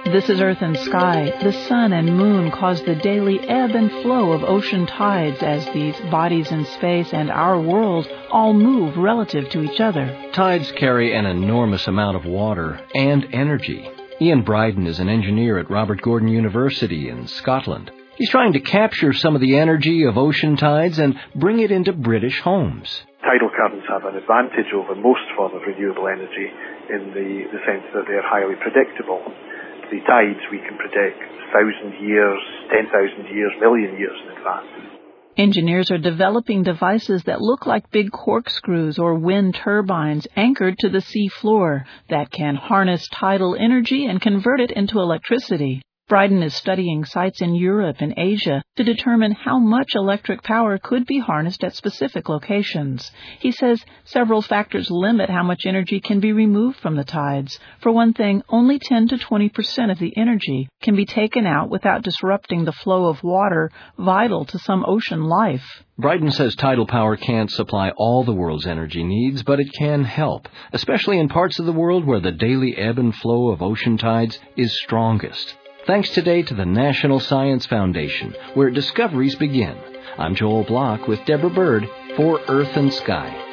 This is Earth and Sky. The sun and moon cause the daily ebb and flow of ocean tides as these bodies in space and our world all move relative to each other. Tides carry an enormous amount of water and energy. Ian Bryden is an engineer at Robert Gordon University in Scotland. He's trying to capture some of the energy of ocean tides and bring it into British homes. Tidal currents have an advantage over most forms of renewable energy in the sense that they're highly predictable. The tides we can predict 1,000 years, 10,000 years, million years in advance. Engineers are developing devices that look like big corkscrews or wind turbines anchored to the sea floor that can harness tidal energy and convert it into electricity. Bryden is studying sites in Europe and Asia to determine how much electric power could be harnessed at specific locations. He says several factors limit how much energy can be removed from the tides. For one thing, only 10 to 20% of the energy can be taken out without disrupting the flow of water vital to some ocean life. Bryden says tidal power can't supply all the world's energy needs, but it can help, especially in parts of the world where the daily ebb and flow of ocean tides is strongest. Thanks today to the National Science Foundation, where discoveries begin. I'm Joel Block with Deborah Bird for Earth and Sky.